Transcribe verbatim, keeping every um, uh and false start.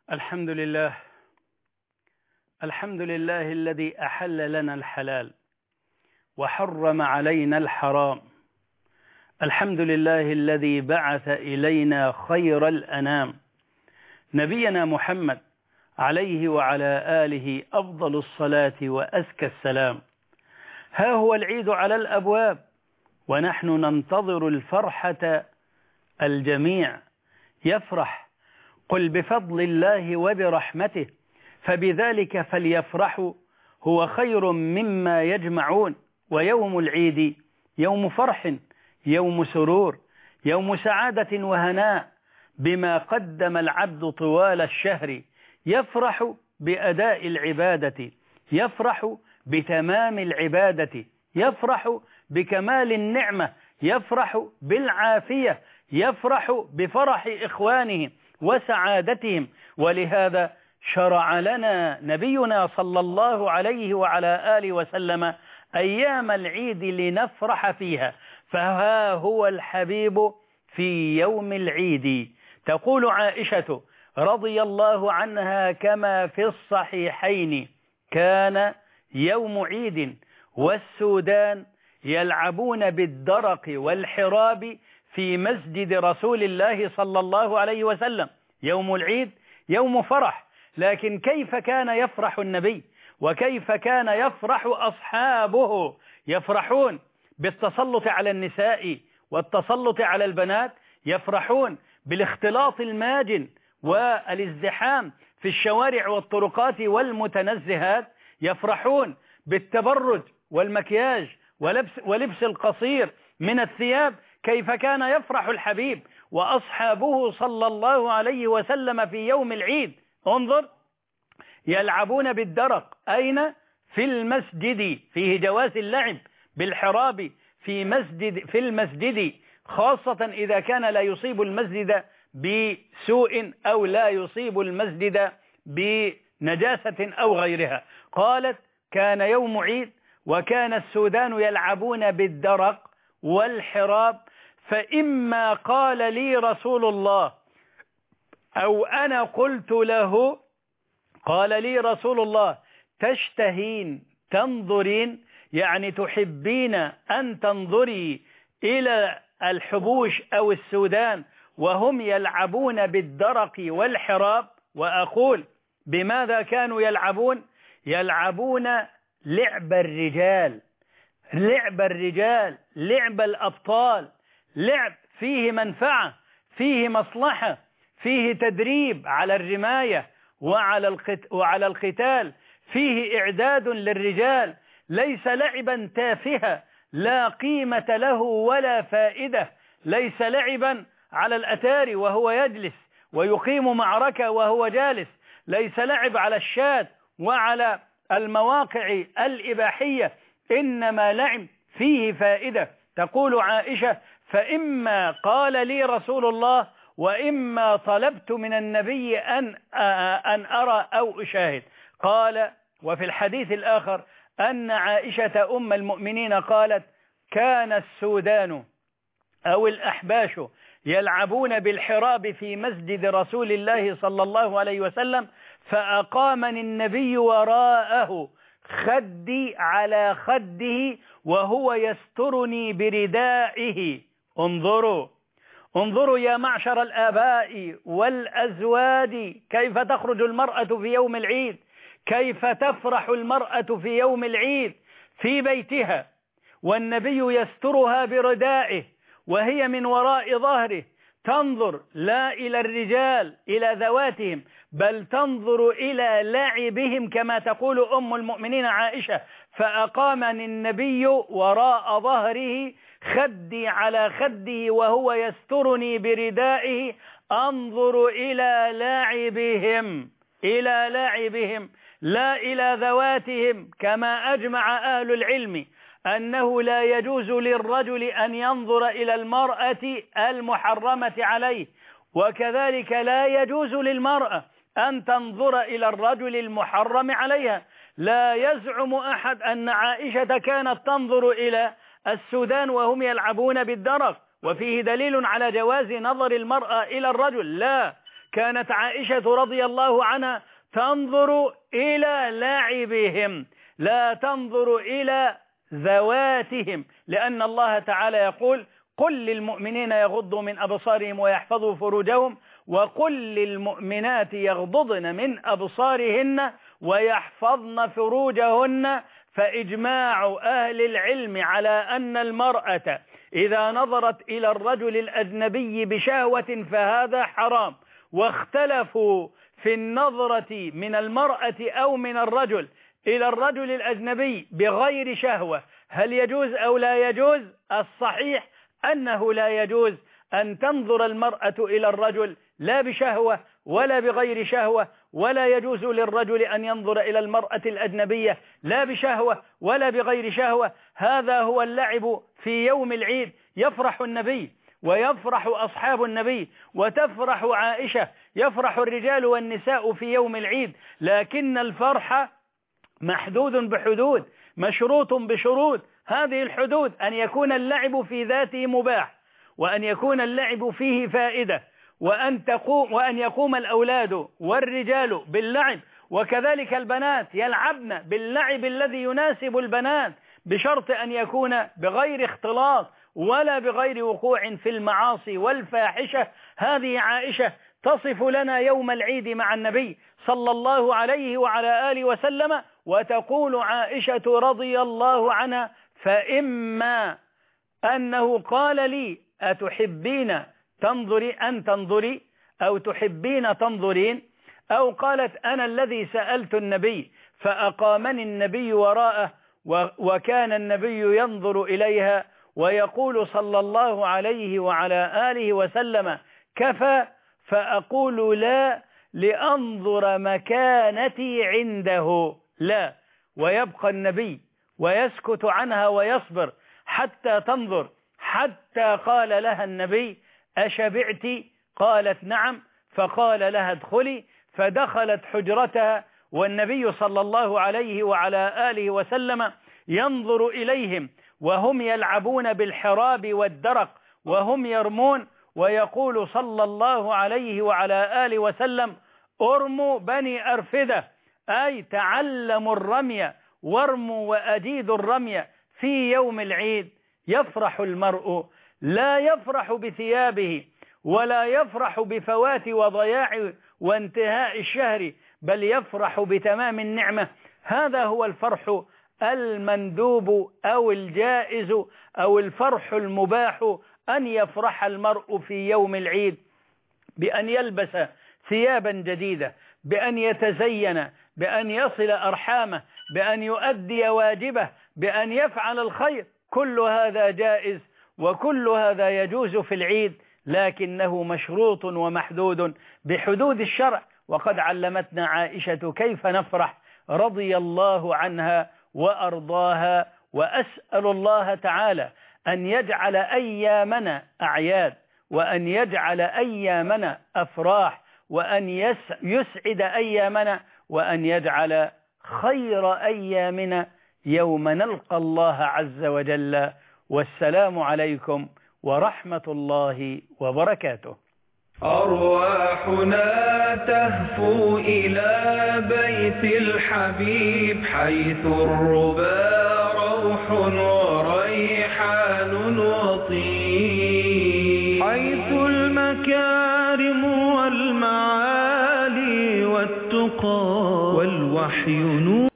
الحمد لله الحمد لله الذي أحل لنا الحلال وحرم علينا الحرام. الحمد لله الذي بعث إلينا خير الأنام نبينا محمد عليه وعلى آله أفضل الصلاة وأزكى السلام. ها هو العيد على الأبواب ونحن ننتظر الفرحة. الجميع يفرح، قل بفضل الله وبرحمته فبذلك فليفرحوا هو خير مما يجمعون. ويوم العيد يوم فرح، يوم سرور، يوم سعادة وهناء بما قدم العبد طوال الشهر. يفرح بأداء العبادة، يفرح بتمام العبادة، يفرح بكمال النعمة، يفرح بالعافية، يفرح بفرح إخوانه وسعادتهم. ولهذا شرع لنا نبينا صلى الله عليه وعلى آله وسلم أيام العيد لنفرح فيها. فها هو الحبيب في يوم العيد. تقول عائشة رضي الله عنها كما في الصحيحين: كان يوم عيد والسودان يلعبون بالدرق والحراب في مسجد رسول الله صلى الله عليه وسلم. يوم العيد يوم فرح، لكن كيف كان يفرح النبي وكيف كان يفرح أصحابه؟ يفرحون بالتسلط على النساء والتسلط على البنات، يفرحون بالاختلاط الماجن والازدحام في الشوارع والطرقات والمتنزهات، يفرحون بالتبرج والمكياج ولبس, ولبس القصير من الثياب. كيف كان يفرح الحبيب وأصحابه صلى الله عليه وسلم في يوم العيد؟ انظر، يلعبون بالدرق. أين؟ في المسجد، فيه جواز اللعب بالحراب في مسجد في المسجد، خاصة إذا كان لا يصيب المسجد بسوء أو لا يصيب المسجد بنجاسة أو غيرها. قالت: كان يوم عيد وكان السودان يلعبون بالدرق والحراب، فإما قال لي رسول الله أو أنا قلت له، قال لي رسول الله: تشتهين تنظرين، يعني تحبين أن تنظري إلى الحبوش أو السودان وهم يلعبون بالدرق والحراب؟ وأقول: بماذا كانوا يلعبون؟ يلعبون لعب الرجال، لعب الرجال، لعب الأبطال، لعب فيه منفعة، فيه مصلحة، فيه تدريب على الرماية وعلى وعلى القتال، فيه إعداد للرجال، ليس لعبا تافها لا قيمة له ولا فائدة، ليس لعبا على الأتاري وهو يجلس ويقيم معركة وهو جالس، ليس لعب على الشاة وعلى المواقع الإباحية، إنما لعب فيه فائدة. تقول عائشة: فإما قال لي رسول الله وإما طلبت من النبي أن أن أرى أو أشاهد. قال: وفي الحديث الآخر أن عائشة أم المؤمنين قالت: كان السودان أو الأحباش يلعبون بالحراب في مسجد رسول الله صلى الله عليه وسلم، فأقامني النبي وراءه خدي على خده وهو يسترني بردائه. انظروا انظروا يا معشر الآباء والأزواج، كيف تخرج المرأة في يوم العيد، كيف تفرح المرأة في يوم العيد في بيتها والنبي يسترها بردائه وهي من وراء ظهره، تنظر لا إلى الرجال إلى ذواتهم بل تنظر إلى لعبهم كما تقول أم المؤمنين عائشة: فأقامني النبي وراء ظهره خدي على خده وهو يسترني بردائه أنظر إلى لاعبهم، إلى لاعبهم لا إلى ذواتهم. كما أجمع أهل العلم أنه لا يجوز للرجل أن ينظر إلى المرأة المحرمة عليه، وكذلك لا يجوز للمرأة أن تنظر إلى الرجل المحرم عليها. لا يزعم أحد أن عائشة كانت تنظر إلى السودان وهم يلعبون بالدرق وفيه دليل على جواز نظر المرأة إلى الرجل، لا، كانت عائشة رضي الله عنها تنظر إلى لاعبهم لا تنظر إلى ذواتهم، لأن الله تعالى يقول قل للمؤمنين يغضوا من أبصارهم ويحفظوا فروجهم وقل للمؤمنات يغضضن من أبصارهن ويحفظن فروجهن. فإجماع أهل العلم على أن المرأة إذا نظرت إلى الرجل الأجنبي بشهوة فهذا حرام، واختلفوا في النظرة من المرأة أو من الرجل إلى الرجل الأجنبي بغير شهوة هل يجوز أو لا يجوز. الصحيح أنه لا يجوز أن تنظر المرأة إلى الرجل لا بشهوة ولا بغير شهوة، ولا يجوز للرجل أن ينظر إلى المرأة الأجنبية لا بشهوة ولا بغير شهوة. هذا هو اللعب في يوم العيد. يفرح النبي ويفرح أصحاب النبي وتفرح عائشة، يفرح الرجال والنساء في يوم العيد، لكن الفرح محدود بحدود مشروط بشروط. هذه الحدود أن يكون اللعب في ذاته مباح، وأن يكون اللعب فيه فائدة، وأن تقوم وأن يقوم الأولاد والرجال باللعب، وكذلك البنات يلعبن باللعب الذي يناسب البنات بشرط أن يكون بغير اختلاط ولا بغير وقوع في المعاصي والفاحشة. هذه عائشة تصف لنا يوم العيد مع النبي صلى الله عليه وعلى آله وسلم، وتقول عائشة رضي الله عنها فإما أنه قال لي أتحبين تنظري أن تنظري أو تحبين تنظرين، أو قالت أنا الذي سألت النبي فأقامني النبي وراءه وكان النبي ينظر إليها ويقول صلى الله عليه وعلى آله وسلم كفى، فأقول لا لأنظر مكانتي عنده لا، ويبقى النبي ويسكت عنها ويصبر حتى تنظر، حتى قال لها النبي أشبعت؟ قالت نعم، فقال لها ادخلي، فدخلت حجرتها والنبي صلى الله عليه وعلى آله وسلم ينظر إليهم وهم يلعبون بالحراب والدرق وهم يرمون، ويقول صلى الله عليه وعلى آله وسلم ارموا بني أرفدة، أي تعلموا الرمي وارموا وأجيدوا الرمي في يوم العيد. يفرح المرء لا يفرح بثيابه ولا يفرح بفوات وضياع وانتهاء الشهر، بل يفرح بتمام النعمة. هذا هو الفرح المندوب أو الجائز أو الفرح المباح، أن يفرح المرء في يوم العيد بأن يلبس ثيابا جديدة، بأن يتزين، بأن يصل أرحامه، بأن يؤدي واجبه، بأن يفعل الخير. كل هذا جائز وكل هذا يجوز في العيد، لكنه مشروط ومحدود بحدود الشرع. وقد علمتنا عائشة كيف نفرح رضي الله عنها وأرضاها. وأسأل الله تعالى أن يجعل أيامنا أعياد، وأن يجعل أيامنا أفراح، وأن يسعد أيامنا، وأن يجعل خير أيامنا يوم نلقى الله عز وجل. والسلام عليكم ورحمة الله وبركاته. أرواحنا تهفو إلى بيت الحبيب حيث الربا روح وريحان وطيب، حيث المكارم والمعالي والتقى والوحي نور.